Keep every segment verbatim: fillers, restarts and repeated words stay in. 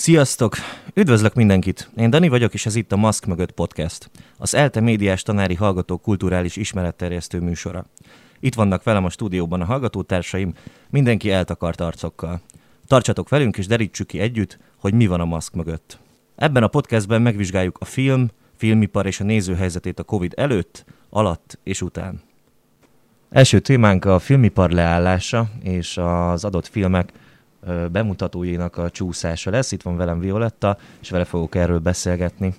Sziasztok! Üdvözlök mindenkit! Én Dani vagyok, és ez itt a Maszk mögött podcast, az ELTE médiás tanári hallgatók kulturális ismeretterjesztő műsora. Itt vannak velem a stúdióban a hallgatótársaim, mindenki eltakart arcokkal. Tartsatok velünk, és derítsük ki együtt, hogy mi van a maszk mögött. Ebben a podcastben megvizsgáljuk a film, filmipar és a nézőhelyzetét a Covid előtt, alatt és után. Első témánk a filmipar leállása és az adott filmek bemutatóinak a csúszása lesz. Itt van velem Violetta, és vele fogok erről beszélgetni.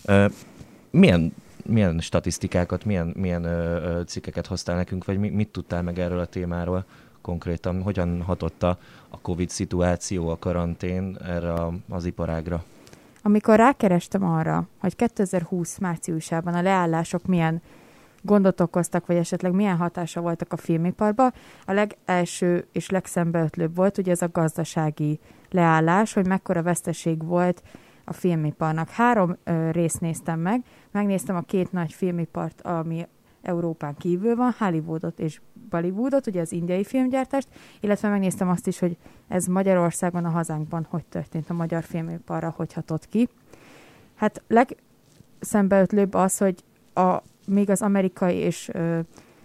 Milyen, milyen statisztikákat, milyen, milyen cikkeket hoztál nekünk, vagy mit tudtál meg erről a témáról konkrétan? Hogyan hatott a, a Covid szituáció, a karantén erre az iparágra? Amikor rákerestem arra, hogy kétezer-húsz márciusában a leállások milyen gondot okoztak, vagy esetleg milyen hatása voltak a filmiparba, a legelső és legszembeötlőbb volt ugye ez a gazdasági leállás, hogy mekkora veszteség volt a filmiparnak. Három ö, részt néztem meg, megnéztem a két nagy filmipart, ami Európán kívül van, Hollywoodot és Bollywoodot, ugye az indiai filmgyártást, illetve megnéztem azt is, hogy ez Magyarországon, a hazánkban hogy történt, a magyar filmiparra hogy hatott ki. Hát legszembeötlőbb az, hogy a még az amerikai és ö,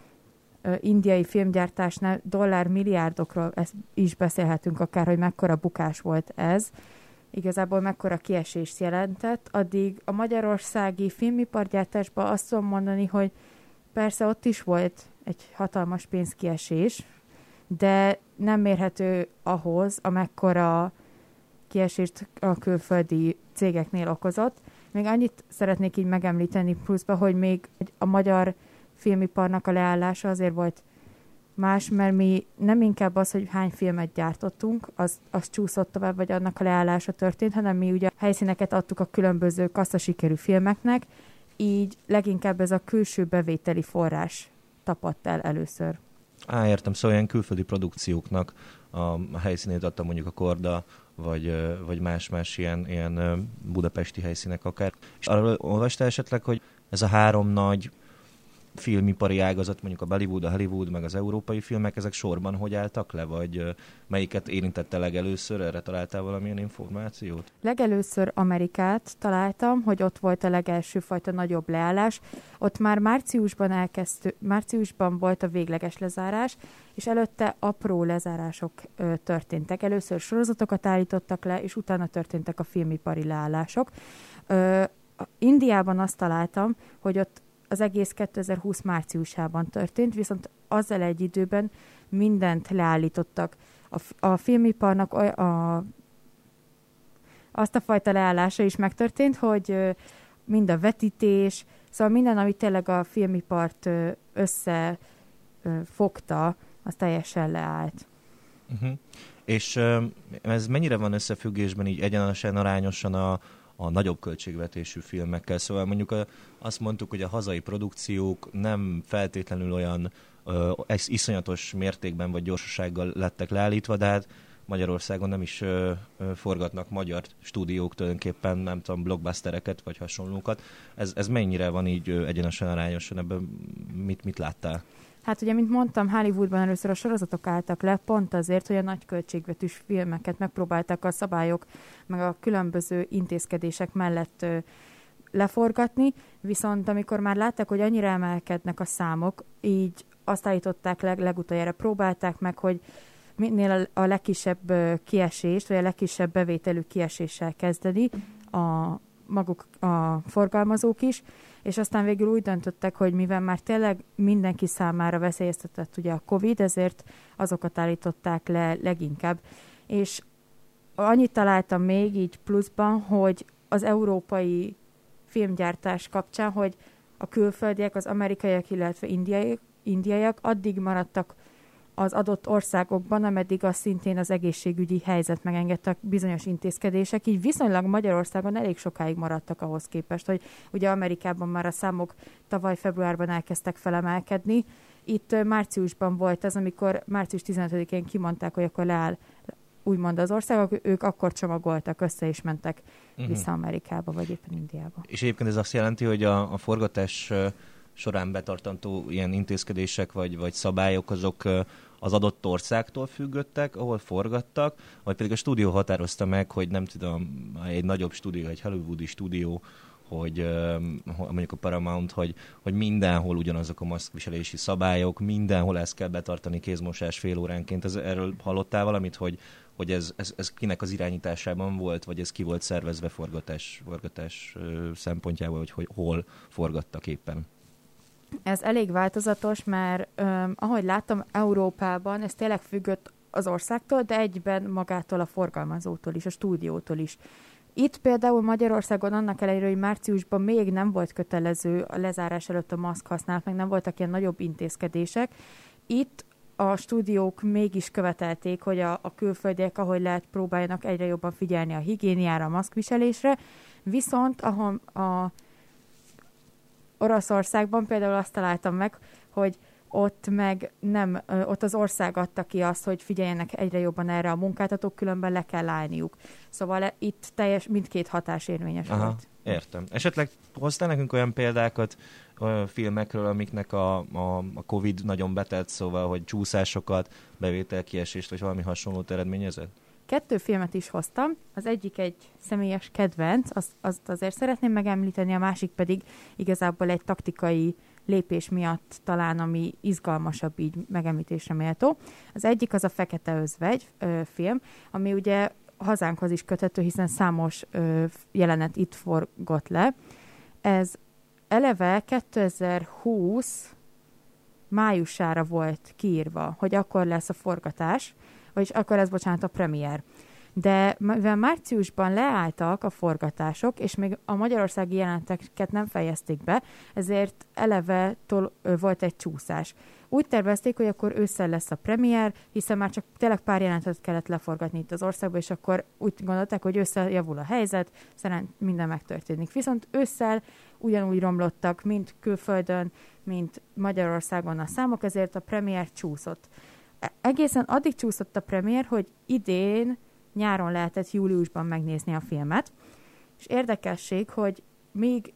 ö, indiai filmgyártásnál dollármilliárdokról ezt is beszélhetünk akár, hogy mekkora bukás volt ez. Igazából mekkora kiesést jelentett. Addig a magyarországi filmipargyártásban azt tudom mondani, hogy persze ott is volt egy hatalmas pénzkiesés, de nem mérhető ahhoz, amekkora kiesést a külföldi cégeknél okozott. Még annyit szeretnék így megemlíteni pluszba, hogy még a magyar filmiparnak a leállása azért volt más, mert mi nem inkább az, hogy hány filmet gyártottunk, az, az csúszott tovább, vagy annak a leállása történt, hanem mi ugye helyszíneket adtuk a különböző kasszasikerű filmeknek, így leginkább ez a külső bevételi forrás tapadt el először. Á, értem, szóval ilyen külföldi produkcióknak a helyszínét adta mondjuk a Korda, vagy, vagy más-más ilyen, ilyen budapesti helyszínek akár. És arról olvastál esetleg, hogy ez a három nagy filmipari ágazat, mondjuk a Bollywood, a Hollywood, meg az európai filmek, ezek sorban hogy álltak le, vagy melyiket érintette legelőször? Erre találtál valamilyen információt? Legelőször Amerikát találtam, hogy ott volt a legelső fajta nagyobb leállás. Ott már márciusban elkezdő, márciusban volt a végleges lezárás, és előtte apró lezárások ö, történtek. Először sorozatokat állítottak le, és utána történtek a filmipari leállások. Ö, Indiában azt találtam, hogy ott az egész kétezer-húsz márciusában történt, viszont azzal egy időben mindent leállítottak. A, a filmiparnak a, a, azt a fajta leállása is megtörtént, hogy mind a vetítés, szóval minden, ami tényleg a filmipart összefogta, az teljesen leállt. Uh-huh. És ez mennyire van összefüggésben így egyenesen, arányosan a a nagyobb költségvetésű filmekkel. Szóval mondjuk a, azt mondtuk, hogy a hazai produkciók nem feltétlenül olyan ö, iszonyatos mértékben vagy gyorsasággal lettek leállítva, de hát Magyarországon nem is ö, ö, forgatnak magyar stúdiók tulajdonképpen, nem tudom, blockbustereket vagy hasonlókat. Ez, ez mennyire van így ö, egyenesen, arányosan? Ebben mit, mit láttál? Hát ugye, mint mondtam, Hollywoodban először a sorozatok álltak le, pont azért, hogy a nagy költségvetős filmeket megpróbálták a szabályok, meg a különböző intézkedések mellett ö, leforgatni, viszont amikor már látták, hogy annyira emelkednek a számok, így azt állították leg, legutoljára, próbálták meg, hogy minél a, a legkisebb ö, kiesést, vagy a legkisebb bevételű kieséssel kezdeni a maguk a forgalmazók is, és aztán végül úgy döntöttek, hogy mivel már tényleg mindenki számára veszélyeztetett ugye a Covid, ezért azokat állították le leginkább. És annyit találtam még így pluszban, hogy az európai filmgyártás kapcsán, hogy a külföldiek, az amerikaiak, illetve indiaiak, indiaiak addig maradtak az adott országokban, ameddig az szintén az egészségügyi helyzet megengedtek bizonyos intézkedések, így viszonylag Magyarországon elég sokáig maradtak ahhoz képest, hogy ugye Amerikában már a számok tavaly februárban elkezdtek felemelkedni. Itt márciusban volt ez, amikor március tizenötödikén kimondták, hogy akkor leáll úgymond az országok, ők akkor csomagoltak össze és mentek uh-huh. vissza Amerikába, vagy éppen Indiába. És egyébként ez azt jelenti, hogy a, a forgatás során betartandó ilyen intézkedések vagy, vagy szabályok, azok, az adott országtól függöttek, ahol forgattak, vagy pedig a stúdió határozta meg, hogy nem tudom, egy nagyobb stúdió, egy hollywoodi stúdió, hogy mondjuk a Paramount, hogy, hogy mindenhol ugyanazok a maszkviselési szabályok, mindenhol ezt kell betartani, kézmosás fél óránként. Ez, erről hallottál valamit, hogy, hogy ez, ez, ez kinek az irányításában volt, vagy ez ki volt szervezve forgatás, forgatás szempontjából, hogy, hogy hol forgattak éppen? Ez elég változatos, mert öm, ahogy láttam, Európában ez tényleg függött az országtól, de egyben magától a forgalmazótól is, a stúdiótól is. Itt például Magyarországon annak ellenére, hogy márciusban még nem volt kötelező a lezárás előtt a maszk használat, meg nem voltak ilyen nagyobb intézkedések. Itt a stúdiók mégis követelték, hogy a, a külföldiek, ahogy lehet, próbáljanak egyre jobban figyelni a higiéniára, a maszkviselésre, viszont ahol a Oroszországban például azt találtam meg, hogy ott meg nem, ott az ország adta ki azt, hogy figyeljenek egyre jobban erre a munkáltatók, különben le kell állniuk. Szóval itt teljes, mindkét hatás érvényes Aha, volt. Értem. Esetleg hoztál nekünk olyan példákat olyan filmekről, amiknek a, a, a Covid nagyon betett, szóval, hogy csúszásokat, bevételkiesést, vagy valami hasonlót eredményezett? Kettő filmet is hoztam, az egyik egy személyes kedvenc, azt, azt azért szeretném megemlíteni, a másik pedig igazából egy taktikai lépés miatt talán, ami izgalmasabb így megemlítésre méltó. Az egyik az a Fekete Özvegy ö, film, ami ugye hazánkhoz is köthető, hiszen számos ö, jelenet itt forgott le. Ez eleve kétezer-húsz májusára volt kiírva, hogy akkor lesz a forgatás, vagyis akkor lesz, bocsánat, a premier. De mivel márciusban leálltak a forgatások, és még a magyarországi jeleneteket nem fejezték be, ezért eleve tol- volt egy csúszás. Úgy tervezték, hogy akkor ősszel lesz a premier, hiszen már csak tényleg pár jelenetet kellett leforgatni itt az országban, és akkor úgy gondolták, hogy ősszel javul a helyzet, szerint minden megtörténik. Viszont ősszel ugyanúgy romlottak, mint külföldön, mint Magyarországon a számok, ezért a premier csúszott. Egészen addig csúszott a premier, hogy idén nyáron lehetett júliusban megnézni a filmet, és érdekesség, hogy még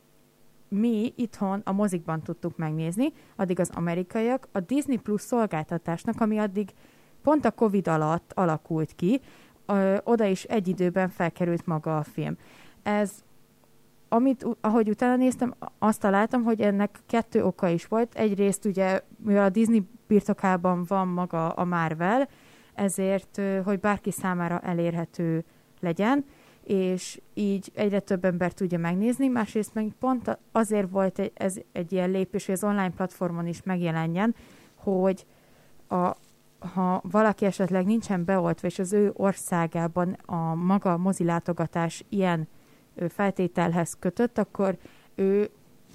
mi itthon a mozikban tudtuk megnézni, addig az amerikaiak a Disney Plus szolgáltatásnak, ami addig pont a Covid alatt alakult ki, ö, oda is egy időben felkerült maga a film. Ez, amit, ahogy utána néztem, azt találtam, hogy ennek kettő oka is volt. Egyrészt ugye, mivel a Disney birtokában van maga a Marvel, ezért, hogy bárki számára elérhető legyen, és így egyre több ember tudja megnézni, másrészt meg pont azért volt egy, ez egy ilyen lépés, hogy az online platformon is megjelenjen, hogy a, ha valaki esetleg nincsen beoltva, és az ő országában a maga mozilátogatás ilyen feltételhez kötött, akkor ő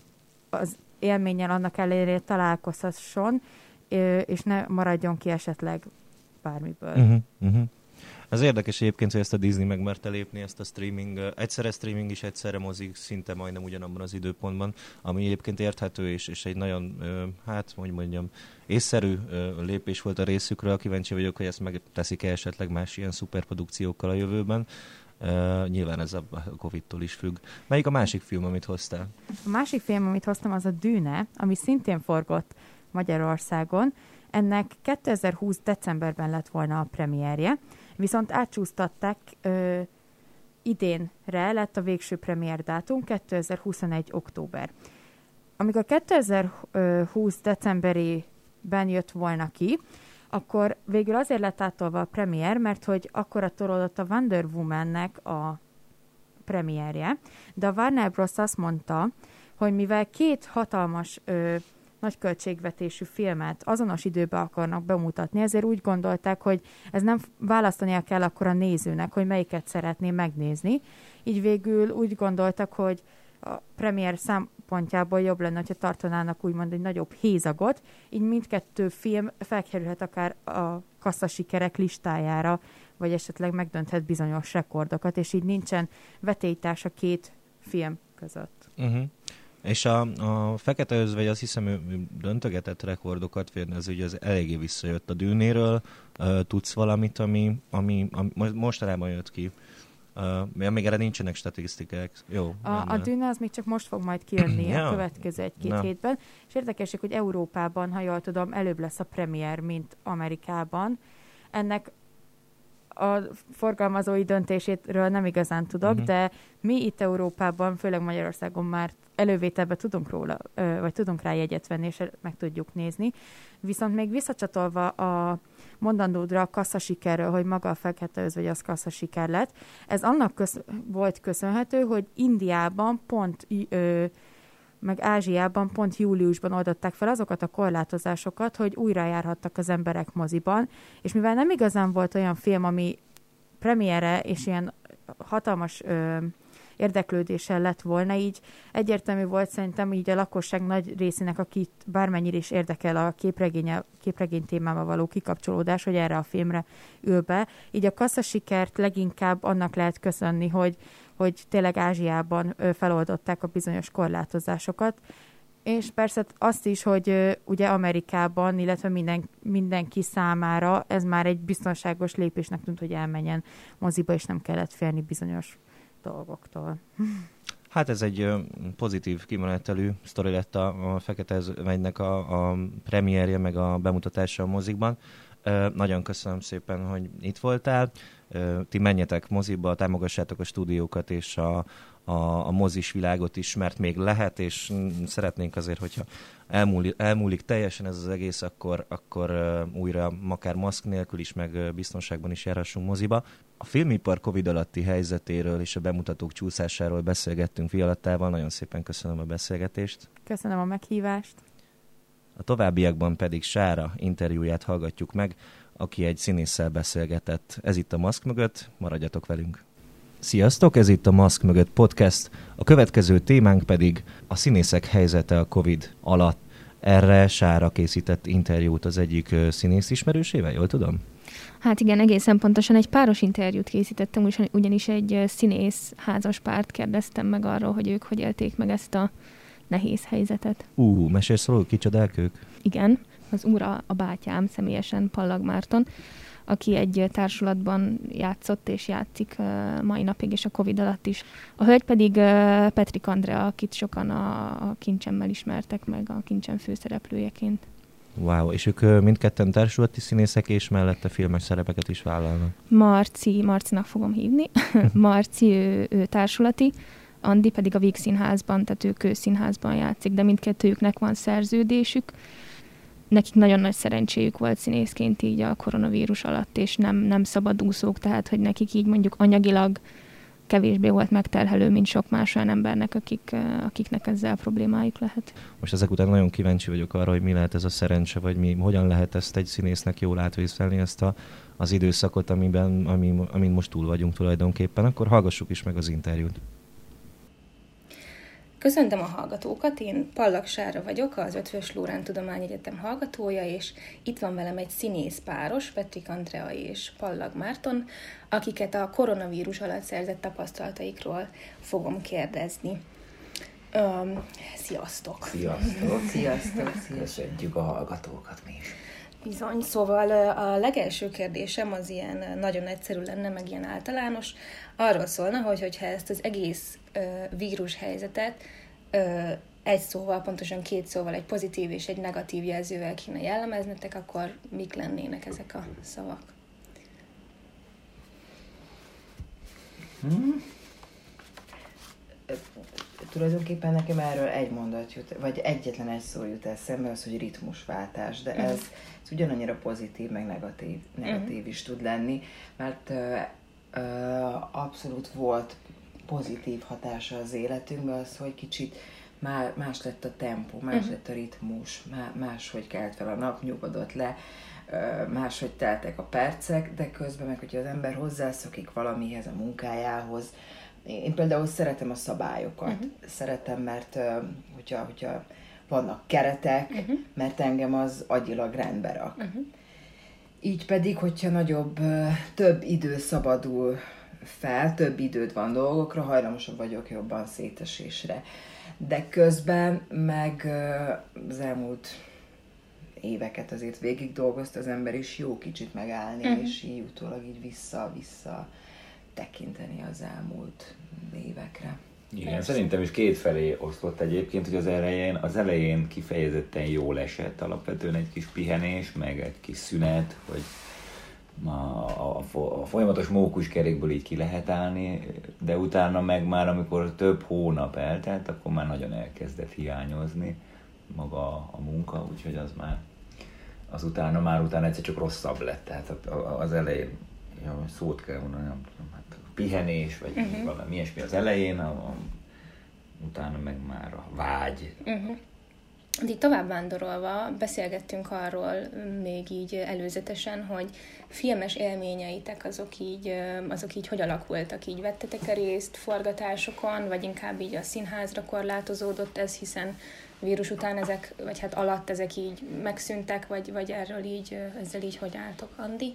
az élménnyel annak ellenére találkozhasson, és ne maradjon ki esetleg bármiből. Uh-huh, uh-huh. Az érdekes egyébként, hogy ezt a Disney megmerte lépni, ezt a streaming, egyszerre streaming is, egyszerre mozik, szinte majdnem ugyanabban az időpontban, ami egyébként érthető, és, és egy nagyon, hát, hogy mondjam, észszerű lépés volt a részükről. Kíváncsi vagyok, hogy ezt megteszik-e esetleg más ilyen szuperprodukciókkal a jövőben. Uh, nyilván ez a Covid-tól is függ. Melyik a másik film, amit hoztál? A másik film, amit hoztam, az a Dűne, ami szintén forgott Magyarországon. Ennek kétezer-húsz decemberben lett volna a premierje, viszont átcsúsztatták ö, idénre, lett a végső premier dátum, kétezer-huszonegy október. Amikor kétezer-húsz decemberében jött volna ki, akkor végül azért lett átolva a premier, mert hogy akkor torolott a Wonder Woman-nek a premierje, de a Warner Bros. Azt mondta, hogy mivel két hatalmas ö, nagy költségvetésű filmet azonos időben akarnak bemutatni, ezért úgy gondolták, hogy ez nem választania kell akkor a nézőnek, hogy melyiket szeretné megnézni. Így végül úgy gondoltak, hogy a premier szempontjából jobb lenne, hogyha tartanának úgymond egy nagyobb hézagot, így mindkettő film felkerülhet akár a kasszasikerek listájára, vagy esetleg megdönthet bizonyos rekordokat, és így nincsen vetélytárs a két film között. Uh-huh. És a, a Fekete Özvegy, azt hiszem, ő, ő döntögetett rekordokat, ez ugye az eléggé visszajött a Dűnéről. Uh, tudsz valamit, ami, ami, ami mostanában jött ki? Uh, még erre nincsenek statisztikák. Jó. A, a Dűne az még csak most fog majd kijönni ja. a következő egy-két ja. hétben, és érdekesek, hogy Európában, ha jól tudom, előbb lesz a premier, mint Amerikában. Ennek a forgalmazói döntéséről nem igazán tudok, uh-huh. de mi itt Európában, főleg Magyarországon már elővételben tudunk róla, vagy tudunk rá jegyet venni, és meg tudjuk nézni. Viszont még visszacsatolva a mondandódra a kasszasikerről, hogy maga a Fekete Özvegy az kasszasiker lett, ez annak köz- volt köszönhető, hogy Indiában pont, ö, meg Ázsiában pont júliusban oldották fel azokat a korlátozásokat, hogy újra járhattak az emberek moziban, és mivel nem igazán volt olyan film, ami premiére és ilyen hatalmas ö, érdeklődéssel lett volna, így egyértelmű volt szerintem így a lakosság nagy részének, akit bármennyire is érdekel a képregény, képregény témával való kikapcsolódás, hogy erre a filmre ül be. Így a kasszasikert leginkább annak lehet köszönni, hogy, hogy tényleg Ázsiában feloldották a bizonyos korlátozásokat, és persze azt is, hogy ugye Amerikában, illetve minden, mindenki számára ez már egy biztonságos lépésnek tűnt, hogy elmenjen moziba, és nem kellett félni bizonyos dolgoktól. Hát ez egy pozitív kimenetelű sztori lett a, a Fekete Özvegynek a, a premierje, meg a bemutatása a mozikban. Uh, nagyon köszönöm szépen, hogy itt voltál. Uh, ti menjetek moziba, támogassátok a stúdiókat és a, a, a mozis világot is, mert még lehet, és mm, szeretnénk azért, hogyha elmúlik, elmúlik teljesen ez az egész, akkor, akkor uh, újra akár maszk nélkül is, meg uh, biztonságban is járhassunk moziba. A filmipar Covid alatti helyzetéről és a bemutatók csúszásáról beszélgettünk Violattával. Nagyon szépen köszönöm a beszélgetést. Köszönöm a meghívást. A továbbiakban pedig Sára interjúját hallgatjuk meg, aki egy színésszel beszélgetett. Ez itt a Maszk mögött, maradjatok velünk. Sziasztok, ez itt a Maszk mögött podcast. A következő témánk pedig a színészek helyzete a Covid alatt. Erre Sára készített interjút az egyik színész ismerősével, jól tudom? Hát igen, egészen pontosan egy páros interjút készítettem, ugyanis egy színész házas párt kérdeztem meg arról, hogy ők hogy élték meg ezt a nehéz helyzetet. Ú, uh, mesélsz róla, kicsodák ők? Igen, az úra a bátyám személyesen, Pallag Márton, aki egy társulatban játszott és játszik uh, mai napig, és a Covid alatt is. A hölgy pedig uh, Petrik Andrea, akit sokan a, a Kincsemmel ismertek meg, a Kincsem főszereplőjeként. Wow, és ők uh, mindketten társulati színészek, és mellette filmes szerepeket is vállalnak. Marci, Marcinak fogom hívni. Marci, ő, ő társulati, Andi pedig a Víg Színházban, tehát ő Kőszínházban játszik, de mindkettőjüknek van szerződésük. Nekik nagyon nagy szerencséjük volt színészként így a koronavírus alatt, és nem, nem szabadúszók, tehát hogy nekik így mondjuk anyagilag kevésbé volt megterhelő, mint sok más olyan embernek, akik, akiknek ezzel problémájuk lehet. Most ezek után nagyon kíváncsi vagyok arra, hogy mi lehet ez a szerencse, vagy mi, hogyan lehet ezt egy színésznek jól átvészelni, ezt a, az időszakot, amiben, amin, amin most túl vagyunk tulajdonképpen. Akkor hallgassuk is meg az interjút. Köszöntöm a hallgatókat, én Pallag Sára vagyok, az Eötvös Loránd Tudományegyetem hallgatója, és itt van velem egy színész páros, Petrik Andrea és Pallag Márton, akiket a koronavírus alatt szerzett tapasztalataikról fogom kérdezni. Um, sziasztok! Sziasztok! Sziasztok! Köszöntjük a hallgatókat mi is. Bizony, szóval a legelső kérdésem az ilyen nagyon egyszerű lenne, meg ilyen általános. Arról szólna, hogy hogyha ezt az egész uh, vírus helyzetet uh, egy szóval, pontosan két szóval, egy pozitív és egy negatív jelzővel kéne jellemeznetek, akkor mik lennének ezek a szavak? Hmm. Tulajdonképpen nekem erről egy mondat jut, vagy egyetlen egy szó jut eszembe, az, hogy ritmusváltás, de ez, ez ugyanannyira pozitív, meg negatív, negatív uh-huh. is tud lenni, mert uh, uh, abszolút volt pozitív hatása az életünkben az, hogy kicsit má, más lett a tempó, más uh-huh. lett a ritmus, má, máshogy kelt fel a nap, nyugodott le, uh, máshogy teltek a percek, de közben meg, hogyha az ember hozzászokik valamihez, a munkájához. Én például szeretem a szabályokat. Uh-huh. Szeretem, mert hogyha, hogyha vannak keretek, uh-huh. mert engem az agyilag rendbe rak. Uh-huh. Így pedig, hogyha nagyobb, több idő szabadul fel, több időd van dolgokra, hajlamosabb vagyok jobban szétesésre. De közben meg az elmúlt éveket azért végig dolgozta az ember, és jó kicsit megállni, uh-huh. és így utólag így vissza-vissza tekinteni az elmúlt évekre. Igen, szerintem is kétfelé osztott egyébként, hogy az elején, az elején kifejezetten jól esett, alapvetően egy kis pihenés, meg egy kis szünet, hogy a, a, a folyamatos mókuskerékből így ki lehet állni, de utána meg már, amikor több hónap eltelt, akkor már nagyon elkezdett hiányozni maga a munka, úgyhogy az már az utána, már utána egyszer csak rosszabb lett, tehát az elején, ja, szót kell mondani, nem tudom, hát pihenés, vagy uh-huh. valami ilyesmi az elején, a, a, utána meg már a vágy. Uh-huh. De így tovább vándorolva beszélgettünk arról még így előzetesen, hogy filmes élményeitek azok így, azok így hogy alakultak? Így vettetek-e részt forgatásokon, vagy inkább így a színházra korlátozódott ez, hiszen vírus után ezek, vagy hát alatt ezek így megszűntek, vagy, vagy erről így, ezzel így hogy álltok, Andi?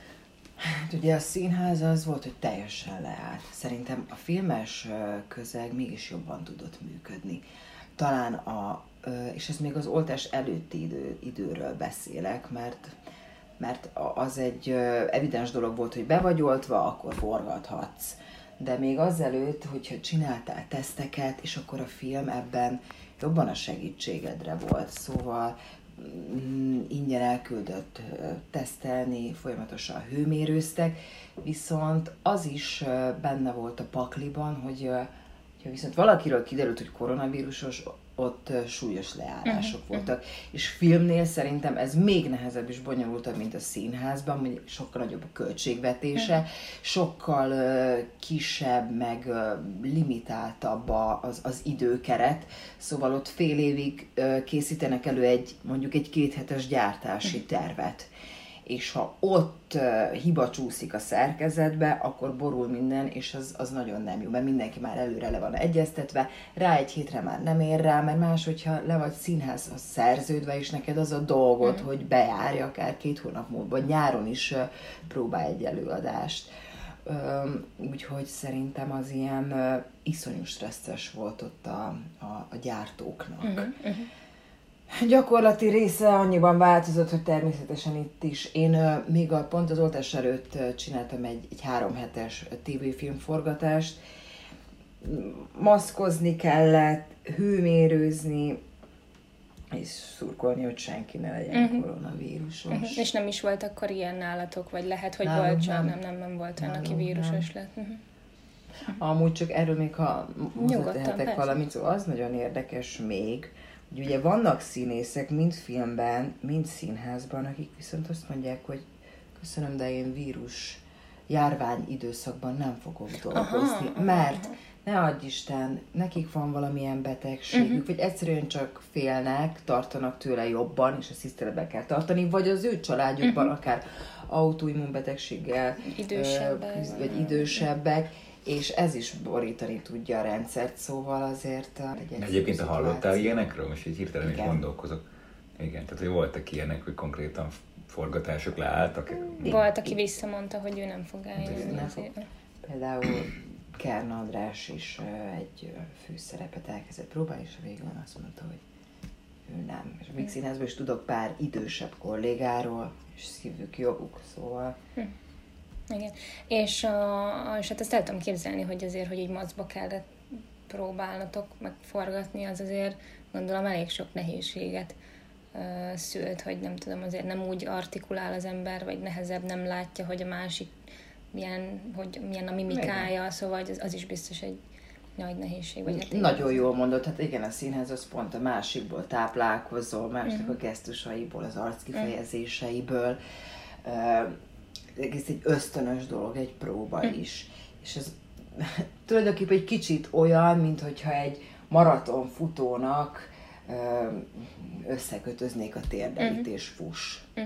Hát ugye a színház az volt, hogy teljesen leállt. Szerintem a filmes közeg mégis jobban tudott működni. Talán a, és ez még az oltás előtti idő, időről beszélek, mert, mert az egy evidens dolog volt, hogy be vagy oltva, akkor forgathatsz. De még azelőtt, hogyha csináltál teszteket, és akkor a film ebben jobban a segítségedre volt. Szóval ingyen elküldött tesztelni, folyamatosan hőmérőztek, viszont az is benne volt a pakliban, hogy ha viszont valakiről kiderült, hogy koronavírusos, ott súlyos leállások uh-huh. voltak. És filmnél szerintem ez még nehezebb és bonyolultabb, mint a színházban, hogy sokkal nagyobb a költségvetése, uh-huh. sokkal uh, kisebb, meg uh, limitáltabb az, az időkeret, szóval ott fél évig uh, készítenek elő egy, mondjuk egy kéthetes gyártási uh-huh. tervet. És ha ott uh, hiba csúszik a szerkezetbe, akkor borul minden, és az, az nagyon nem jó, mert mindenki már előre le van egyeztetve, rá egy hétre már nem ér rá, mert más, hogyha le vagy színházhoz szerződve, és neked az a dolgod, mm. hogy bejárj akár két hónap múlva, vagy nyáron is uh, próbálj egy előadást. Um, úgyhogy szerintem az ilyen uh, iszonyú stresszes volt ott a, a, a gyártóknak. Mm-hmm. Gyakorlati része annyiban változott, hogy természetesen itt is. Én uh, még a, pont az oltás előtt uh, csináltam egy, egy három hetes tévéfilmforgatást. Maszkozni kellett, hőmérőzni, és szurkolni, hogy senki ne legyen uh-huh. koronavírusos. Uh-huh. És nem is volt akkor ilyen nálatok, vagy lehet, hogy nem, volt, csak nem, nem, nem, nem volt olyan, aki vírusos nem. lett. Uh-huh. Amúgy csak erről még, ha hozzátehetek valamit, szóval az nagyon érdekes még, hogy ugye vannak színészek, mind filmben, mind színházban, akik viszont azt mondják, hogy köszönöm, de én vírus járvány időszakban nem fogok dolgozni, aha, mert aha. ne adj Isten, nekik van valamilyen betegségük, uh-huh. vagy egyszerűen csak félnek, tartanak tőle jobban, és ezt tiszteletben kell tartani, vagy az ő családjukban uh-huh. akár autoimmunbetegséggel, idősebbek, ö, vagy idősebbek, és ez is borítani tudja a rendszert, szóval azért... Egyébként hallottál ilyenekről? Most így hirtelen is gondolkozok. Igen, tehát hogy voltak ilyenek, hogy konkrétan forgatások leálltak? Volt, aki visszamondta, hogy ő nem fog eljönni. Például Kern András is egy főszerepet elkezdett próbálni, és a végén azt mondta, hogy ő nem. És a Víg Színházban is tudok pár idősebb kollégáról, és szívük joguk, szóval... Hm. Igen. És, a, és hát ezt el tudom képzelni, hogy azért, hogy így macba kellett próbálnatok, meg forgatni, az azért gondolom elég sok nehézséget uh, szült, hogy nem tudom, azért nem úgy artikulál az ember, vagy nehezebb nem látja, hogy a másik milyen, hogy milyen a mimikája, igen. Szóval az, az is biztos egy nagy nehézség. Vagy hát nagyon jól mondod, hát igen, a színház az pont a másikból táplálkozol, másnak uh-huh. a gesztusaiból, az arckifejezéseiből. Uh, egész egy ösztönös dolog, egy próba hm. is. És ez tulajdonképpen egy kicsit olyan, mint hogyha egy maratonfutónak összekötöznék a térdeit hm. és fuss. Hm.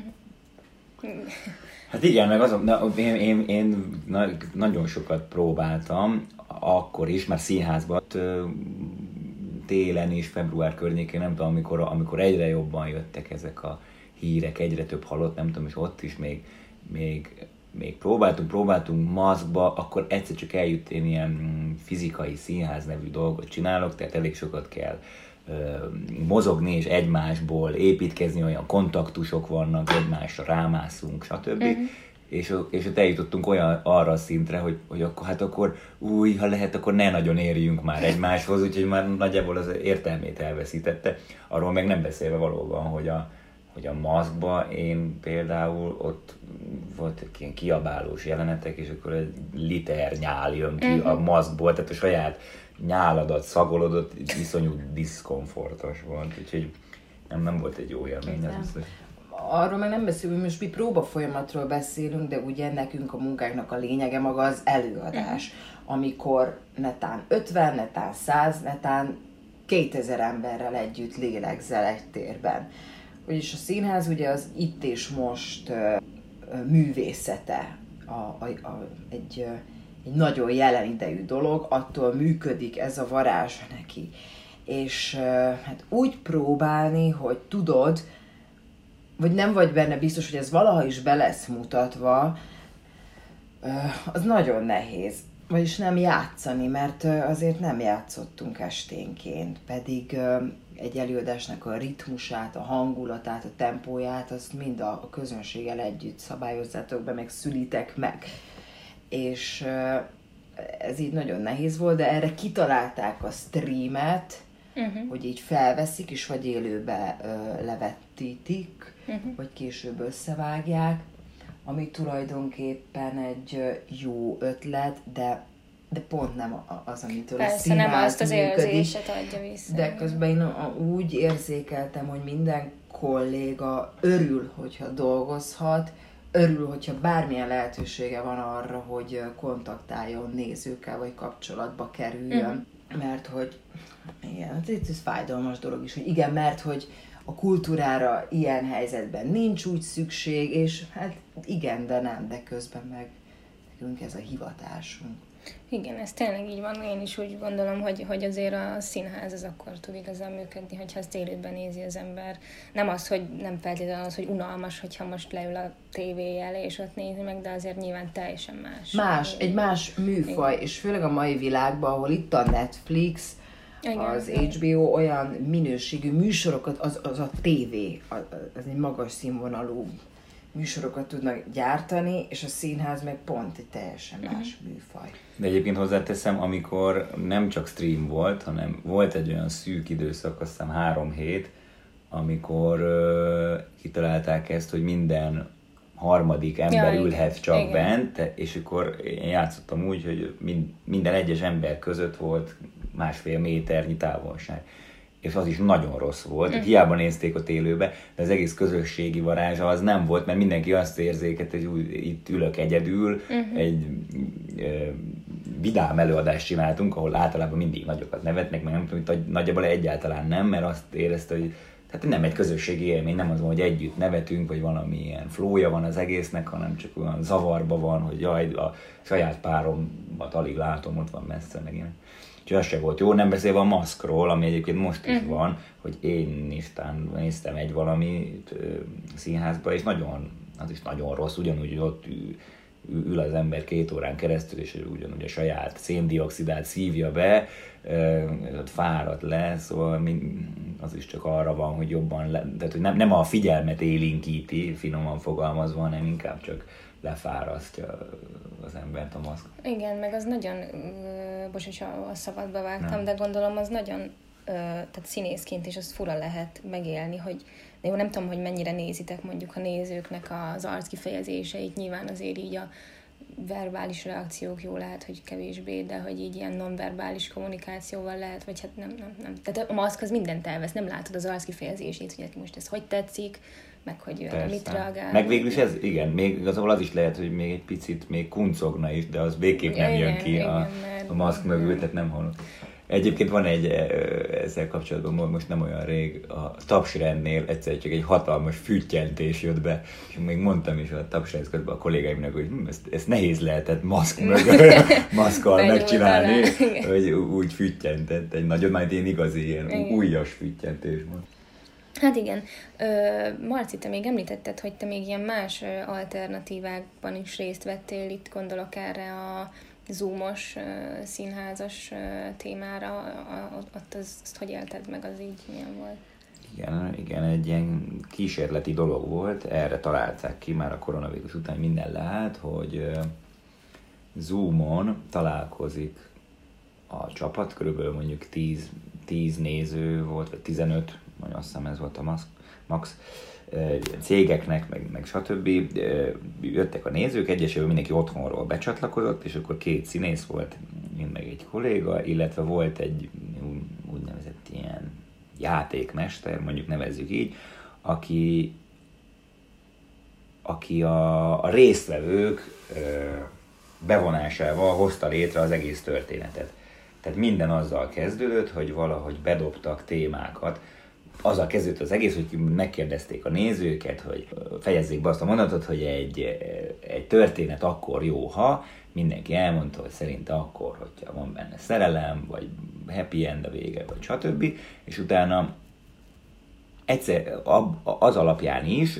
Hát igen, meg azon, na, én, én, én na, nagyon sokat próbáltam, akkor is, már színházban, télen és február környékén, nem tudom, amikor, amikor egyre jobban jöttek ezek a hírek, egyre több halott, nem tudom, és ott is még Még, még próbáltunk, próbáltunk maszkba, akkor egyszer csak eljött, én ilyen fizikai színház nevű dolgot csinálok, tehát elég sokat kell ö, mozogni és egymásból építkezni, olyan kontaktusok vannak, egymásra rámászunk, stb. Uh-huh. és, és ott eljutottunk olyan arra a szintre, hogy, hogy akkor, hát akkor új, ha lehet, akkor ne nagyon érjünk már egymáshoz, úgyhogy már nagyjából az értelmét elveszítette. Arról meg nem beszélve valóban, hogy a, hogy a maszkba én például ott voltak ilyen kiabálós jelenetek, és akkor egy liter nyál jön ki uh-huh. a maszkból, tehát a saját nyáladat szagolodott, iszonyú diszkomfortos volt, úgyhogy nem, nem volt egy jó élmény. Az biztos. Arról meg nem beszélünk, hogy most mi próba folyamatról beszélünk, de ugye nekünk a munkáknak a lényege maga az előadás, uh-huh. amikor netán ötven, netán száz, netán kétezer emberrel együtt lélegzel egy térben. Vagyis a színház ugye az itt és most uh, művészete, a, a, a, egy, uh, egy nagyon jelen idejű dolog, attól működik ez a varázsa neki. És uh, hát úgy próbálni, hogy tudod, vagy nem vagy benne biztos, hogy ez valaha is be lesz mutatva, uh, az nagyon nehéz. Vagyis nem játszani, mert uh, azért nem játszottunk esténként, pedig uh, egy előadásnak a ritmusát, a hangulatát, a tempóját, azt mind a, a közönséggel együtt szabályozzátok be, meg szülitek meg. És uh, ez így nagyon nehéz volt, de erre kitalálták a streamet, uh-huh. hogy így felveszik, és vagy élőbe uh, levetítik, uh-huh. vagy később összevágják, ami tulajdonképpen egy uh, jó ötlet, de de pont nem az, amitől Persze, a színház nem azt az működik, érzéset adja vissza. de közben én úgy érzékeltem, hogy minden kolléga örül, hogyha dolgozhat, örül, hogyha bármilyen lehetősége van arra, hogy kontaktáljon nézőkkel, vagy kapcsolatba kerüljön. Uh-huh. Mert hogy, igen, ez, ez fájdalmas dolog is, hogy igen, mert hogy a kultúrára ilyen helyzetben nincs úgy szükség, és hát igen, de nem, de közben meg nekünk ez a hivatásunk. Igen, ez tényleg így van. Én is úgy gondolom, hogy, hogy azért a színház az akkor tud igazán működni, hogyha ezt élőben nézi az ember. Nem az, hogy nem feltétlenül az, hogy unalmas, hogyha most leül a tévé elé, és ott nézi meg, de azért nyilván teljesen más. Más, egy más műfaj, igen. És főleg a mai világban, ahol itt a Netflix, igen, az há bé o olyan minőségű műsorokat, az, az a tévé, az, az egy magas színvonalú műsorokat tudnak gyártani, és a színház meg pont egy teljesen más uh-huh. műfaj. De egyébként hozzáteszem, amikor nem csak stream volt, hanem volt egy olyan szűk időszak, azt hiszem három hét, amikor uh, kitalálták ezt, hogy minden harmadik ember ja, ülhet igen. csak igen. bent, és akkor én játszottam úgy, hogy mind, minden egyes ember között volt másfél méternyi távolság. És az is nagyon rossz volt, uh-huh. hiába nézték ott élőbe, de az egész közösségi varázsa az nem volt, mert mindenki azt érzékelte, hogy úgy, itt ülök egyedül, uh-huh. egy e, vidám előadást csináltunk, ahol általában mindig nagyokat nevetnek, meg nem tudom, hogy nagyjából egyáltalán nem, mert azt érezte, hogy tehát nem egy közösségi élmény, nem az van, hogy együtt nevetünk, vagy valami ilyen flója van az egésznek, hanem csak olyan zavarba van, hogy jaj, a saját páromat alig látom, ott van messze, meg ilyen. Úgyhogy az se volt jó, nem beszélve a maszkról, ami egyébként most is uh-huh. van, hogy én is tán néztem egy valamit színházba, és nagyon, az is nagyon rossz, ugyanúgy, hogy ott ül az ember két órán keresztül, és ugyanúgy a saját széndioxidát szívja be, ott fáradt le, szóval az is csak arra van, hogy jobban, le, tehát hogy nem, nem a figyelmet élénkíti, finoman fogalmazva, hanem inkább csak lefárasztja az embert a maszk. Igen, meg az nagyon, bocs, hogy a szabadba vágtam, nem. de gondolom az nagyon, tehát színészként is az fura lehet megélni, hogy jó, nem tudom, hogy mennyire nézitek mondjuk a nézőknek az arckifejezéseit, nyilván azért így a verbális reakciók jó lehet, hogy kevésbé, de hogy így ilyen nonverbális kommunikációval lehet, vagy hát nem, nem, nem. Tehát a maszk az mindent elvesz, nem látod az arckifejezését, hogy most ez hogy tetszik, meg hogy ő mit reagál. Meg végül is ez, igen, még igazából az is lehet, hogy még egy picit még kuncogna is, de az végképp nem igen, jön ki igen, a, a maszk mögül, tehát nem hallom. Egyébként van egy, ezzel kapcsolatban most nem olyan rég, a Tapsrendnél egyszer csak egy hatalmas füttyentés jött be, és még mondtam is a Tapsrend közben a kollégáimnak, hogy hm, ezt, ezt nehéz lehetett maszk mögül, maszkkal megcsinálni, hogy úgy füttyentett, egy nagyon nagy én igazi ilyen igen. újas füttyentés volt. Hát igen. Marci, te még említetted, hogy te még ilyen más alternatívákban is részt vettél, itt gondolok erre a zoomos, színházas témára, ott az, azt hogy élted meg, az így milyen volt? Igen, igen, egy ilyen kísérleti dolog volt, erre találták ki már a koronavírus után minden lehet, hogy Zoomon találkozik a csapat, körülbelül mondjuk tíz néző volt, vagy tizenöt, mondjuk azt hiszem ez volt a max, cégeknek, meg, meg stb. Jöttek a nézők, egyesével mindenki otthonról becsatlakozott, és akkor két színész volt, mind meg egy kolléga, illetve volt egy úgynevezett ilyen játékmester, mondjuk nevezzük így, aki, aki a, a résztvevők bevonásával hozta létre az egész történetet. Tehát minden azzal kezdődött, hogy valahogy bedobtak témákat. Azzal kezdődött az egész, hogy megkérdezték a nézőket, hogy fejezzék be azt a mondatot, hogy egy, egy történet akkor jó, ha mindenki elmondta, hogy szerinte akkor, hogyha van benne szerelem, vagy happy end a vége, vagy stb. És utána egyszer az alapján is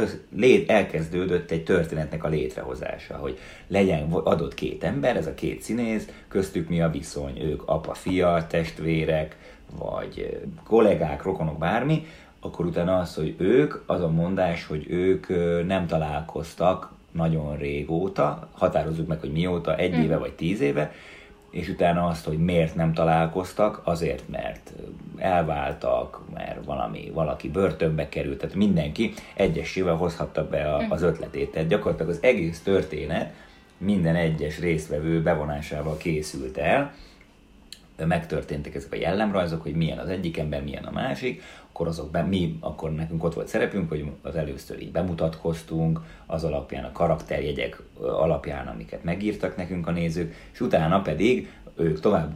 elkezdődött egy történetnek a létrehozása, hogy legyen adott két ember, ez a két színész, köztük mi a viszony, ők apa-fia, testvérek, vagy kollégák, rokonok, bármi, akkor utána az, hogy ők, az a mondás, hogy ők nem találkoztak nagyon régóta, határozzuk meg, hogy mióta, egy éve vagy tíz éve, és utána azt, hogy miért nem találkoztak, azért, mert elváltak, mert valami, valaki börtönbe került, tehát mindenki egyesével hozhatta be a, az ötletét. Tehát gyakorlatilag az egész történet minden egyes résztvevő bevonásával készült el, megtörténtek ezek a jellemrajzok, hogy milyen az egyik ember, milyen a másik, akkor azok be, mi, akkor nekünk ott volt szerepünk, hogy az először így bemutatkoztunk, az alapján, a karakterjegyek alapján, amiket megírtak nekünk a nézők, és utána pedig ők tovább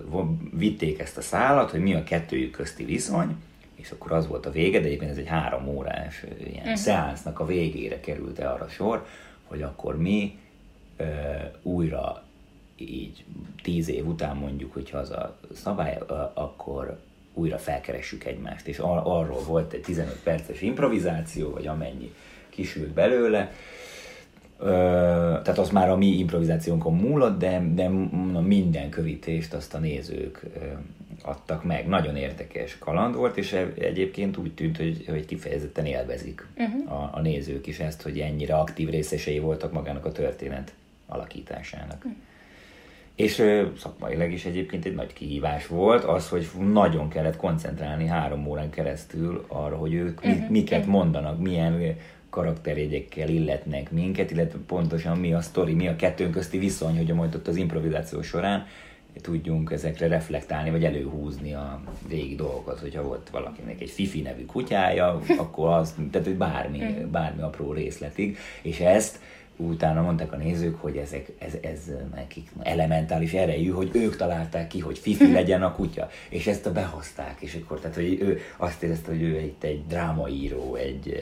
vitték ezt a szálat, hogy mi a kettőjük közti viszony, és akkor az volt a vége, de egyébként ez egy három órás ilyen uh-huh. szeánsznak a végére került el arra sor, hogy akkor mi ö, újra így tíz év után mondjuk, hogyha az a szabály, akkor újra felkeressük egymást. És ar- arról volt egy tizenöt perces improvizáció, vagy amennyi kisült belőle. Ö, tehát az már a mi improvizációnkon múlott, de, de minden körítést azt a nézők ö, adtak meg. Nagyon érdekes kaland volt, és egyébként úgy tűnt, hogy, hogy kifejezetten élvezik uh-huh. a, a nézők is ezt, hogy ennyire aktív részesei voltak magának a történet alakításának. Uh-huh. És szakmailag is egyébként egy nagy kihívás volt az, hogy nagyon kellett koncentrálni három órán keresztül arra, hogy ők uh-huh. miket mondanak, milyen karakterjegyekkel illetnek minket, illetve pontosan mi a sztori, mi a kettőnk közti viszony, hogy majd ott az improvizáció során tudjunk ezekre reflektálni, vagy előhúzni a régi dolgokat, hogyha volt valakinek egy Fifi nevű kutyája, akkor az, tehát bármi, bármi apró részletig, és ezt utána mondták a nézők, hogy ezek, ez, ez nekik elementális erejű, hogy ők találták ki, hogy Fifi legyen a kutya, és ezt a behozták, és akkor tehát, hogy ő azt érezte, hogy ő itt egy drámaíró, egy,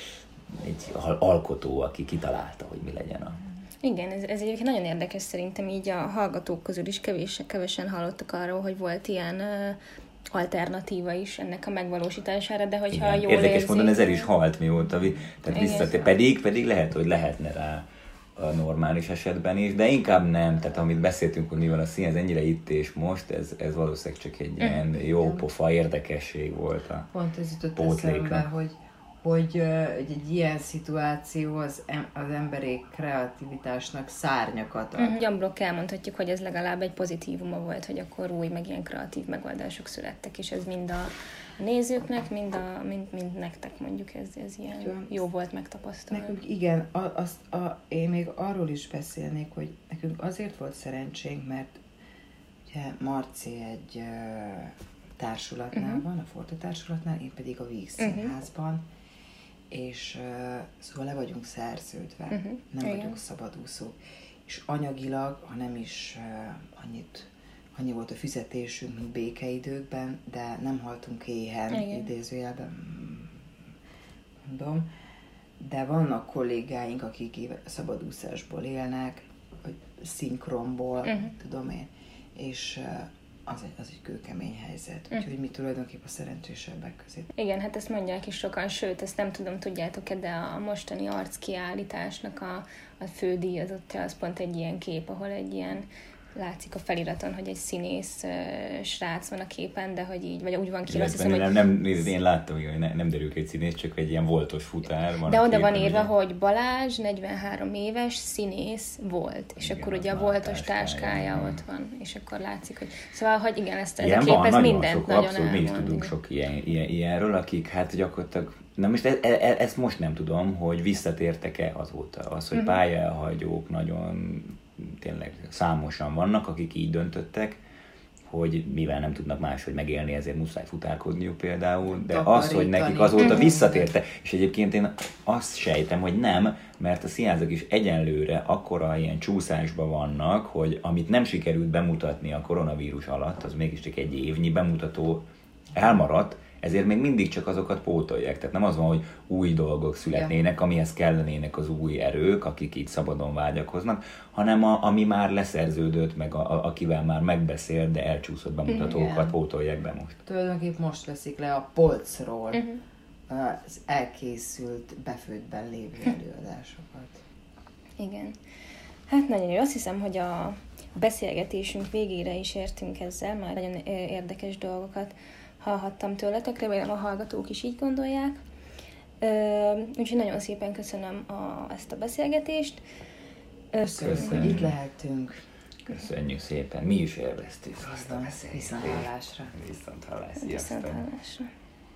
egy alkotó, aki kitalálta, hogy mi legyen a... Igen, ez, ez egyébként nagyon érdekes, szerintem így a hallgatók közül is kevés, kevesen hallottak arról, hogy volt ilyen uh, alternatíva is ennek a megvalósítására, de hogyha igen, jól érdekes érzik... mondani, ez el is halt mióta, tehát visszatér, pedig, pedig lehet, hogy lehetne rá a normális esetben is, de inkább nem, tehát amit beszéltünk, hogy mi van a szín, ez ennyire itt és most, ez, ez valószínűleg csak egy ilyen jó pofa érdekesség volt a pont ez jutott pótlékra. eszembe, hogy hogy egy, egy ilyen szituáció az, em, az emberi kreativitásnak szárnyakat ad. Uh-huh. Gyamblok elmondhatjuk, hogy ez legalább egy pozitívuma volt, hogy akkor új, meg ilyen kreatív megoldások születtek, és ez mind a nézőknek, mind, a, mind, mind nektek mondjuk ez, ez ilyen Tudom. jó volt megtapasztalni. Nekünk igen, a, azt, a, én még arról is beszélnék, hogy nekünk azért volt szerencsénk, mert ugye Marci egy uh, társulatnál uh-huh. van, a Forte társulatnál, én pedig a Víg Színházban, uh-huh. és uh, szóval le vagyunk szerződve, uh-huh. nem Igen. vagyunk szabadúszók. És anyagilag, ha nem is uh, annyit, annyi volt a fizetésünk, mint békeidőkben, de nem haltunk éhen, Igen. idézőjelben mondom, de vannak kollégáink, akik szabadúszásból élnek, vagy szinkronból, uh-huh. tudom én, és uh, Az egy, az egy kőkemény helyzet, mm. úgyhogy mi tulajdonképpen a szerencsésebbek közé. Igen, hát ezt mondják is sokan, sőt, ezt nem tudom, tudjátok-e, de a mostani arckiállításnak a, a fődíjazottja az pont egy ilyen kép, ahol egy ilyen látszik a feliraton, hogy egy színész uh, srác van a képen, de hogy így, vagy úgy van ki, azt hiszem, nem, hogy... Nem, nem, én láttam, hogy ne, nem derül ki egy színész, csak egy ilyen voltos futár van. De oda van képen, írva, ugye? hogy Balázs, negyvenhárom éves, színész volt, és Igen, akkor az ugye a már voltos táskája, táskája igen. ott van, és akkor látszik, hogy... Szóval, hogy igen, ezt ez ilyen a kép, van, ez nagyon mindent sok, nagyon abszolút, mi is elmond, tudunk igen. sok ilyen, ilyen, ilyenről, akik hát gyakorlatilag, na most e, e, ezt most nem tudom, hogy visszatértek-e azóta. Az, hogy Uh-huh. pályahagyók nagyon tényleg számosan vannak, akik így döntöttek, hogy mivel nem tudnak máshogy megélni, ezért muszáj futárkodniuk például, de az, hogy nekik azóta Uh-huh. visszatérte, és egyébként én azt sejtem, hogy nem, mert a színházak is egyenlőre akkora ilyen csúszásban vannak, hogy amit nem sikerült bemutatni a koronavírus alatt, az mégiscsak egy évnyi bemutató elmaradt, ezért még mindig csak azokat pótolják. Tehát nem az van, hogy új dolgok születnének, amihez kellenének az új erők, akik így szabadon vágyakoznak, hanem a, ami már leszerződött, meg a, a, akivel már megbeszélt, de elcsúszott bemutatókat Igen. pótolják be most. Tulajdonképp most veszik le a polcról Uh-huh. az elkészült, befőttben lévő előadásokat. Igen. Hát nagyon jó. Azt hiszem, hogy a beszélgetésünk végére is értünk ezzel, már nagyon ö, érdekes dolgokat hallhattam tőletek, remélem a hallgatók is így gondolják. Ö, úgyhogy nagyon szépen köszönöm a, ezt a beszélgetést. Ö, Köszönjük, Köszönjük. hogy itt lehetünk. Köszönjük szépen, mi is élveztük azt a beszélgetést. Viszonthallásra. Viszonthallás, Viszont sziasztok! hallásra.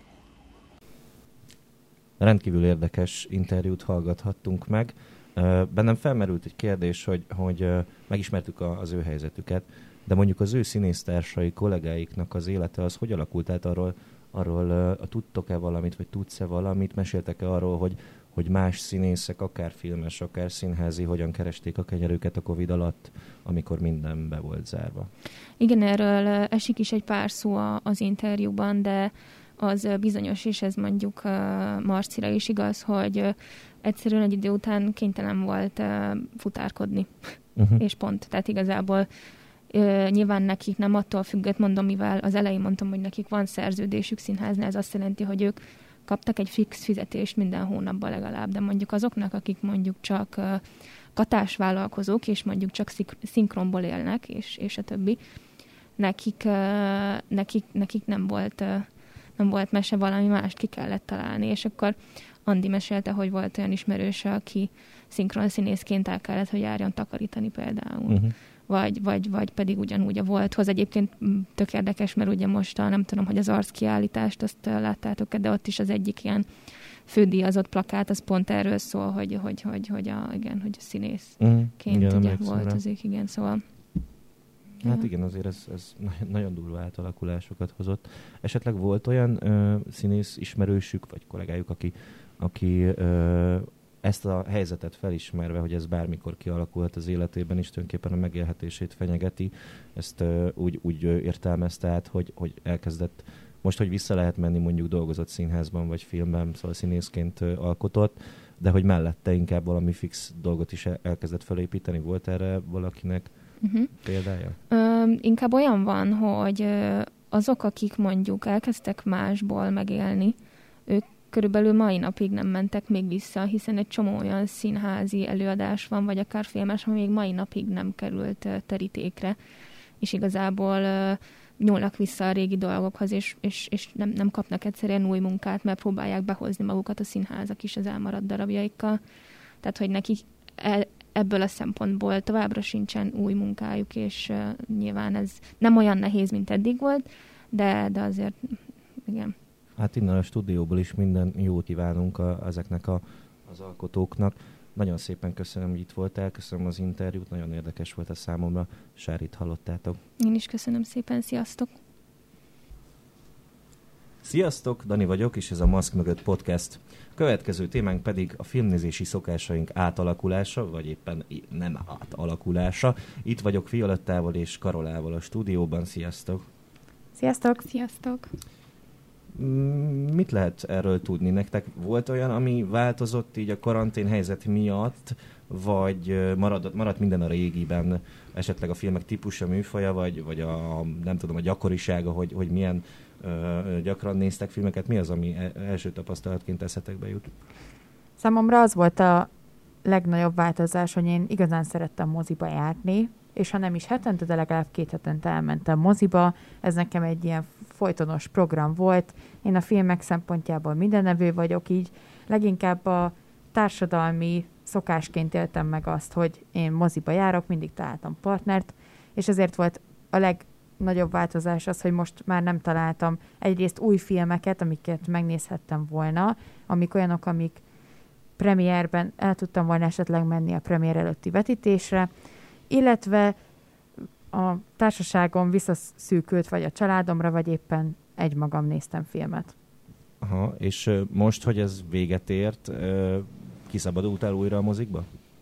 Rendkívül érdekes interjút hallgathattunk meg. Ö, Bennem felmerült egy kérdés, hogy, hogy ö, megismertük a, az ő helyzetüket, de mondjuk az ő színésztársai, kollégáiknak az élete az hogy alakult? Tehát arról, arról ö, tudtok-e valamit, vagy tudsz-e valamit? Meséltek-e arról, hogy, hogy más színészek, akár filmes, akár színházi, hogyan keresték a kenyerüket a Covid alatt, amikor minden be volt zárva? Igen, erről ö, esik is egy pár szó a- az interjúban, de az ö, bizonyos, és ez mondjuk ö, Marcira is igaz, hogy ö, egyszerűen egy idő után kénytelen volt ö, futárkodni, Uh-huh. és pont. Tehát igazából ö, nyilván nekik nem attól függött, mondom, mivel az elején mondtam, hogy nekik van szerződésük színháznál, ez azt jelenti, hogy ők kaptak egy fix fizetést minden hónapban legalább, de mondjuk azoknak, akik mondjuk csak ö, katásvállalkozók, és mondjuk csak szik- szinkronból élnek, és, és a többi, nekik, ö, nekik, nekik nem volt ö, nem volt mese, valami mást ki kellett találni, és akkor Andi mesélte, hogy volt olyan ismerőse, aki szinkron színészként el kellett, hogy járjon takarítani például. Uh-huh. Vagy, vagy, vagy pedig ugyanúgy a Volthoz. Egyébként m, tök érdekes, mert ugye most a, nem tudom, hogy az arckiállítást, azt uh, láttátok, de ott is az egyik ilyen fődíjazott plakát, az pont erről szól, hogy, hogy, hogy, hogy a, igen, hogy a színészként Uh-huh. Igen, ugye emlékszem rá. voltozik, igen, szóval. Hát Ja. igen, azért ez, ez nagyon- nagyon durva átalakulásokat hozott. Esetleg volt olyan ö, színész ismerősük, vagy kollégájuk, aki, aki ö, ezt a helyzetet felismerve, hogy ez bármikor kialakulhat az életében, is tulajdonképpen a megélhetését fenyegeti, ezt ö, úgy, úgy ö, értelmezte át, hogy, hogy elkezdett, most, hogy vissza lehet menni, mondjuk dolgozott színházban, vagy filmben, szóval színészként ö, alkotott, de hogy mellette inkább valami fix dolgot is el- elkezdett felépíteni. Volt erre valakinek Uh-huh. példája? Ö, inkább olyan van, hogy ö, azok, akik mondjuk elkezdtek másból megélni, ők körülbelül mai napig nem mentek még vissza, hiszen egy csomó olyan színházi előadás van, vagy akár filmes, ami még mai napig nem került ö, terítékre, és igazából ö, nyúlnak vissza a régi dolgokhoz, és, és, és nem, nem kapnak egyszerűen új munkát, mert próbálják behozni magukat a színházak is az elmaradt darabjaikkal. Tehát, hogy nekik el, ebből a szempontból továbbra sincsen új munkájuk, és uh, nyilván ez nem olyan nehéz, mint eddig volt, de, de azért, igen. Hát innen a stúdióból is minden jót kívánunk a, ezeknek a, az alkotóknak. Nagyon szépen köszönöm, hogy itt voltál, köszönöm az interjút, nagyon érdekes volt a számomra. Sárit hallottátok. Én is köszönöm szépen, sziasztok! Sziasztok, Dani vagyok, és ez a Maszk mögött podcast. Következő témánk pedig a filmnézési szokásaink átalakulása, vagy éppen nem átalakulása. Itt vagyok Violettával és Karolával a stúdióban. Sziasztok! Sziasztok! Sziasztok! Mm, Mit lehet erről tudni? Nektek volt olyan, ami változott így a karantén helyzet miatt, vagy ö, marad, maradt minden a régiben, esetleg a filmek típusa, műfaja, vagy, vagy a, nem tudom, a gyakorisága, hogy, hogy milyen ö, gyakran néztek filmeket? Mi az, ami e- első tapasztalatként eszetekbe jut? Számomra az volt a legnagyobb változás, hogy én igazán szerettem moziba járni, és ha nem is hetente, de legalább két hetente elmentem moziba. Ez nekem egy ilyen folytonos program volt. Én a filmek szempontjából mindenevő vagyok, így leginkább a társadalmi szokásként éltem meg azt, hogy én moziba járok, mindig találtam partnert, és ezért volt a legnagyobb változás az, hogy most már nem találtam egyrészt új filmeket, amiket megnézhettem volna, amik olyanok, amik premierben el tudtam volna esetleg menni a premier előtti vetítésre, illetve a társaságom visszaszűkült, vagy a családomra, vagy éppen egymagam néztem filmet. Aha, és most, hogy ez véget ért, kiszabadultál újra a mozikba?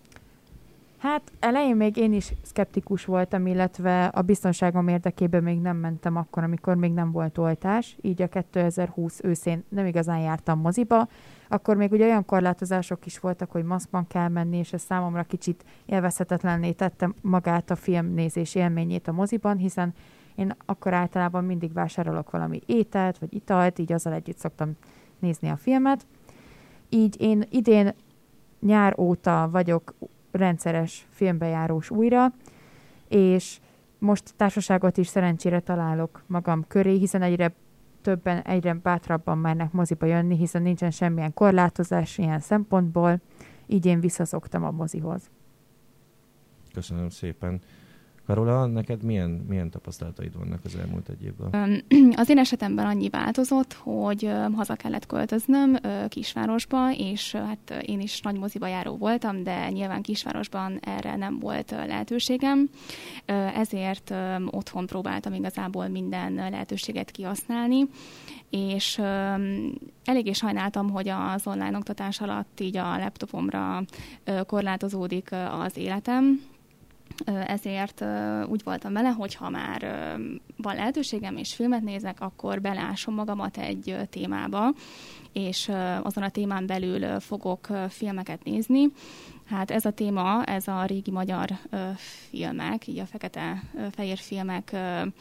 Hát elején még én is szkeptikus voltam, illetve a biztonságom érdekében még nem mentem akkor, amikor még nem volt oltás, így a kétezer-húsz őszén nem igazán jártam moziba. Akkor még ugye olyan korlátozások is voltak, hogy maszkban kell menni, és ez számomra kicsit élvezhetetlenné tette magát a filmnézés élményét a moziban, hiszen én akkor általában mindig vásárolok valami ételt, vagy italt, így azzal együtt szoktam nézni a filmet. Így én idén nyár óta vagyok rendszeres filmbejárós újra, és most társaságot is szerencsére találok magam köré, hiszen egyre többen, egyre bátrabban mernek moziba jönni, hiszen nincsen semmilyen korlátozás ilyen szempontból, így én visszaszoktam a mozihoz. Köszönöm szépen. Karola, neked milyen, milyen tapasztalataid vannak az elmúlt egy évben? Az én esetemben annyi változott, hogy haza kellett költöznöm kisvárosba, és hát én is nagy moziba járó voltam, de nyilván kisvárosban erre nem volt lehetőségem. Ezért otthon próbáltam igazából minden lehetőséget kihasználni, és eléggé sajnáltam, hogy az online oktatás alatt így a laptopomra korlátozódik az életem. Ezért úgy voltam vele, hogy ha már van lehetőségem és filmet nézek, akkor beleásom magamat egy témába, és azon a témán belül fogok filmeket nézni. Hát ez a téma, ez a régi magyar filmek, így a fekete-fehér filmek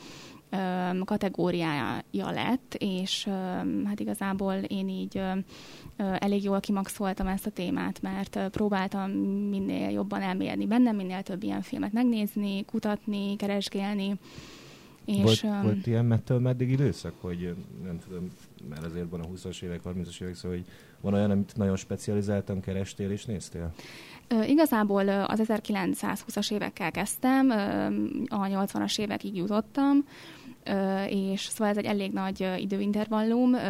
kategóriája lett, és hát igazából én így elég jól kimaxoltam ezt a témát, mert próbáltam minél jobban elmélyedni bennem, minél több ilyen filmet megnézni, kutatni, keresgélni. És, volt, um, volt ilyen mettől meddig időszak, hogy nem tudom, mert azért van a húszas évek, harmincas évek, szóval hogy van olyan, amit nagyon specializáltan kerestél és néztél? Uh, igazából az ezerkilencszázhúszas évekkel kezdtem, uh, a nyolcvanas évekig jutottam, Uh, és szóval ez egy elég nagy uh, időintervallum, uh,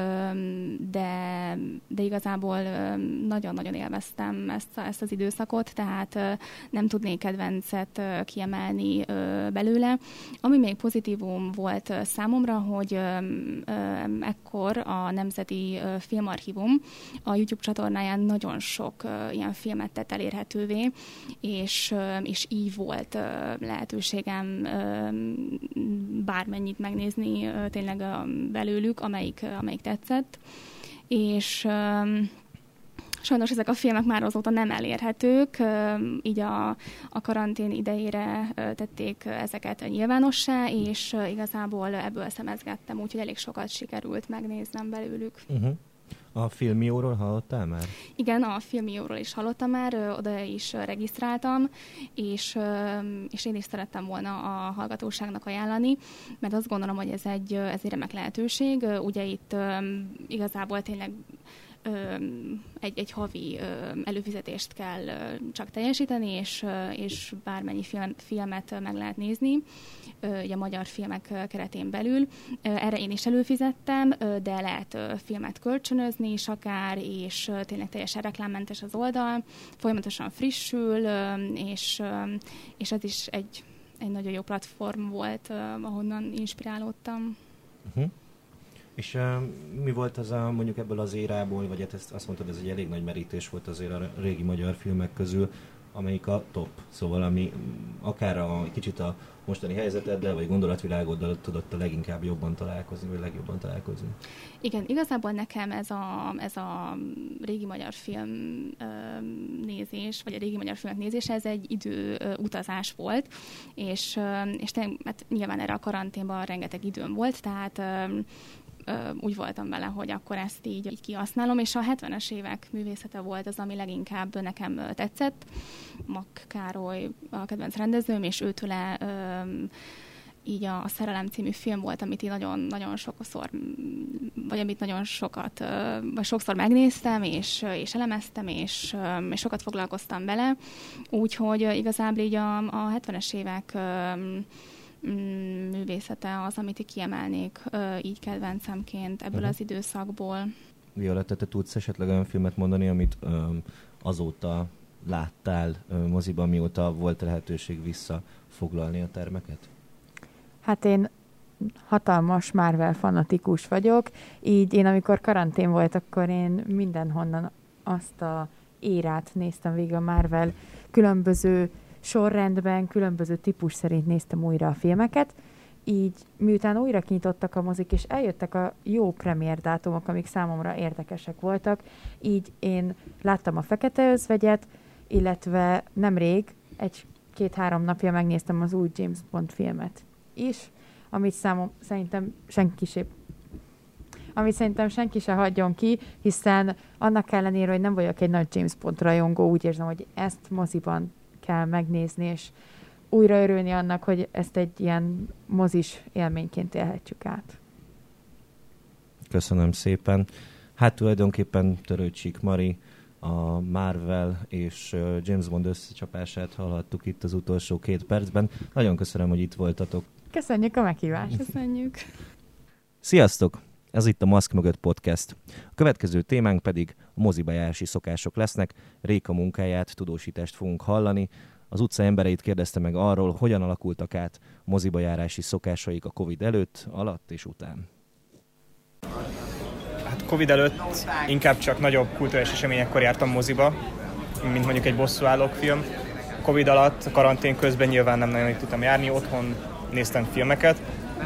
de, de igazából uh, nagyon-nagyon élveztem ezt, ezt az időszakot, tehát uh, nem tudnék kedvencet uh, kiemelni uh, belőle. Ami még pozitívum volt uh, számomra, hogy uh, uh, ekkor a Nemzeti uh, Filmarchívum a YouTube csatornáján nagyon sok uh, ilyen filmet tett elérhetővé, és, uh, és így volt uh, lehetőségem uh, bármennyit megnézni uh, tényleg uh, belőlük, amelyik, uh, amelyik tetszett. És uh, sajnos ezek a filmek már azóta nem elérhetők, uh, így a, a karantén idejére uh, tették ezeket nyilvánossá, és uh, igazából ebből szemezgettem, úgyhogy elég sokat sikerült megnéznem belőlük. Uh-huh. A Filmióról hallottál már? Igen, a Filmióról is hallottam már, oda is regisztráltam, és, és én is szerettem volna a hallgatóságnak ajánlani, mert azt gondolom, hogy ez egy, ez egy remek lehetőség. Ugye itt igazából tényleg egy, egy havi előfizetést kell csak teljesíteni, és, és bármennyi film, filmet meg lehet nézni a magyar filmek keretén belül. Erre én is előfizettem, de lehet filmet kölcsönözni is akár, és tényleg teljesen reklámmentes az oldal, folyamatosan frissül, és, és ez is egy, egy nagyon jó platform volt, ahonnan inspirálódtam. Uh-huh. És uh, mi volt az a, mondjuk ebből az érából, vagy hát ezt azt mondtad, ez egy elég nagy merítés volt azért a régi magyar filmek közül, amelyik a top, szóval ami akár a kicsit a mostani helyzeteddel, vagy gondolatvilágoddal tudott a leginkább jobban találkozni, vagy legjobban találkozni. Igen, igazából nekem ez a, ez a régi magyar film ö, nézés, vagy a régi magyar filmek nézése, ez egy idő ö, utazás volt, és, ö, és te, hát nyilván erre a karanténban rengeteg időm volt, tehát ö, úgy voltam vele, hogy akkor ezt így, így kihasználom, és a hetvenes évek művészete volt az, ami leginkább nekem tetszett. Mak Károly a kedvenc rendezőm, és őtőle így a, a Szerelem című film volt, amit én nagyon, nagyon sokszor, vagy amit nagyon sokat, vagy sokszor megnéztem, és, és elemeztem, és, és sokat foglalkoztam vele. Úgyhogy igazából így a, a hetvenes évek művészete az, amit így kiemelnék így kedvencemként ebből uh-huh. az időszakból. Violetta, te tudsz esetleg olyan filmet mondani, amit um, azóta láttál um, moziban, mióta volt lehetőség visszafoglalni a termeket? Hát én hatalmas Marvel fanatikus vagyok, így én amikor karantén volt, akkor én mindenhonnan azt a érát néztem végig a Marvel különböző sorrendben, különböző típus szerint néztem újra a filmeket, így miután újra kinyitottak a mozik, és eljöttek a jó premier dátumok, amik számomra érdekesek voltak, így én láttam a Fekete Özvegyet, illetve nemrég, egy-két-három napja megnéztem az új James Bond filmet is, amit számom, szerintem senki se, amit szerintem senki se hagyjon ki, hiszen annak ellenére, hogy nem vagyok egy nagy James Bond rajongó, úgy érzem, hogy ezt moziban kell megnézni, és újra örülni annak, hogy ezt egy ilyen mozis élményként élhetjük át. Köszönöm szépen. Hát tulajdonképpen Törőcsik Mari a Marvel és James Bond összecsapását hallhattuk itt az utolsó két percben. Nagyon köszönöm, hogy itt voltatok. Köszönjük a meghívást. Köszönjük. Sziasztok! Ez itt a Maszk mögött podcast. A következő témánk pedig a mozibajárási szokások lesznek. Réka munkáját, tudósítást fogunk hallani. Az utca embereit kérdezte meg arról, hogyan alakultak át a mozibajárási szokásaik a Covid előtt, alatt és után. Hát Covid előtt inkább csak nagyobb kulturális eseményekkor jártam moziba, mint mondjuk egy bosszúállók film. Covid alatt, a karantén közben nyilván nem nagyon tudtam járni, otthon néztem filmeket.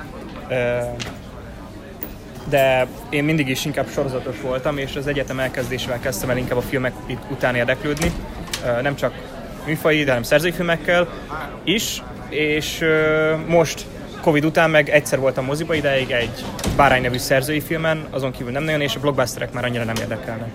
De én mindig is inkább sorozatos voltam, és az egyetem elkezdésével kezdtem el inkább a filmek után érdeklődni. Nem csak műfaji, de nem szerzői filmekkel is, és most Covid után meg egyszer voltam moziba ideig egy Bárány nevű szerzői filmen, azon kívül nem nagyon, és a blockbusterek már annyira nem érdekelnek.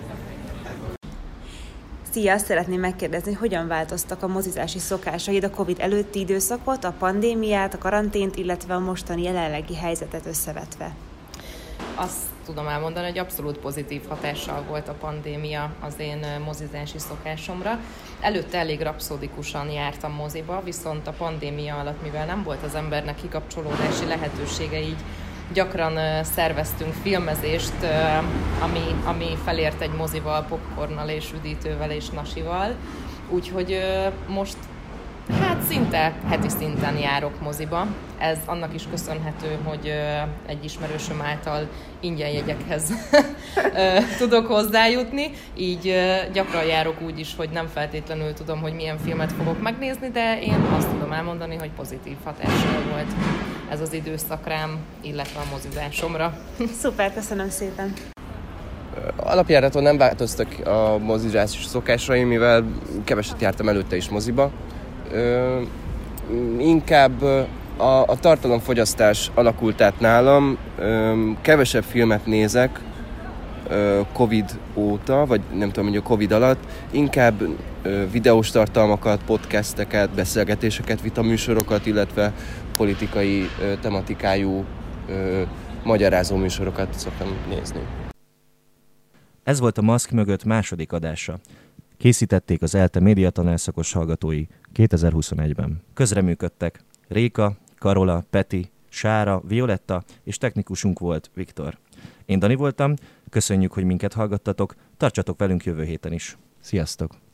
Szia! Szeretném megkérdezni, hogy hogyan változtak a mozizási szokásaid a Covid előtti időszakot, a pandémiát, a karantént, illetve a mostani jelenlegi helyzetet összevetve? Azt tudom elmondani, hogy abszolút pozitív hatással volt a pandémia az én mozizási szokásomra. Előtte elég rapszódikusan jártam moziba, viszont a pandémia alatt, mivel nem volt az embernek kikapcsolódási lehetősége, így gyakran szerveztünk filmezést, ami, ami felért egy mozival, popcornnal és üdítővel és nasival. Úgyhogy most hát szinte heti szinten járok moziba. Ez annak is köszönhető, hogy egy ismerősöm által ingyen jegyekhez tudok hozzájutni. Így gyakran járok úgy is, hogy nem feltétlenül tudom, hogy milyen filmet fogok megnézni, de én azt tudom elmondani, hogy pozitív hatással volt ez az időszak rám, illetve a mozizásomra. Szuper, köszönöm szépen! Alapjáraton nem változtak a mozizási szokásaim, mivel keveset jártam előtte is moziba. Ö, inkább a, a tartalomfogyasztás alakult át nálam, ö, kevesebb filmet nézek ö, Covid óta, vagy nem tudom, hogy a Covid alatt, inkább ö, videós tartalmakat, podcasteket, beszélgetéseket, vitaműsorokat, illetve politikai ö, tematikájú ö, magyarázó műsorokat szoktam nézni. Ez volt a Maszk mögött második adása. Készítették az ELTE média tanárszakos hallgatói kétezer-huszonegyben. Közreműködtek Réka, Karola, Peti, Sára, Violetta és technikusunk volt Viktor. Én Dani voltam, köszönjük, hogy minket hallgattatok, tartsatok velünk jövő héten is. Sziasztok!